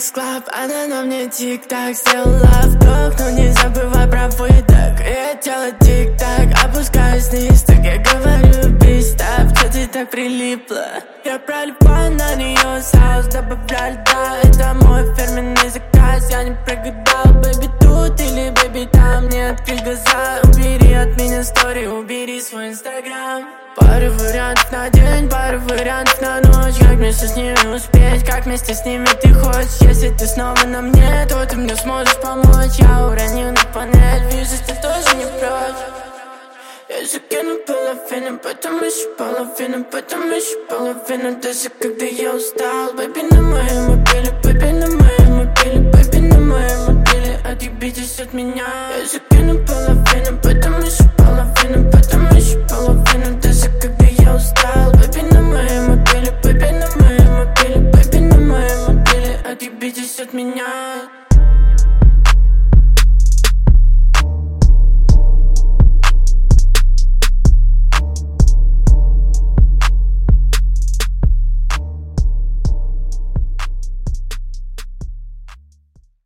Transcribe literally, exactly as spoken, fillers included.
X-Club, она на мне тик-так сделала вдох, но не забывай про выдох. Я делаю тик-так, опускаюсь вниз, так я говорю, пристав, что ты так прилипла? Я проливаю на нее соус, добавляю льда, это мой фирменный заказ. Я не прогадал, бэби тут или бэби там, не открыть глаза. Убери от меня стори, убери свой инстаграм. Пару вариантов на день, пару вариантов на ночь. Как вместе с ними успеть, как вместе с ними ты хочешь. Если ты снова на мне, то ты мне сможешь помочь. Я уронил на панель, вижу, ты тоже не прочь. Я закину половину, потом еще половину, потом еще половину. Даже когда я устал, бэби на моем мобиле, бэби на моем мобиле, бэби на моем мобиле. Отъебитесь от меня. Я закину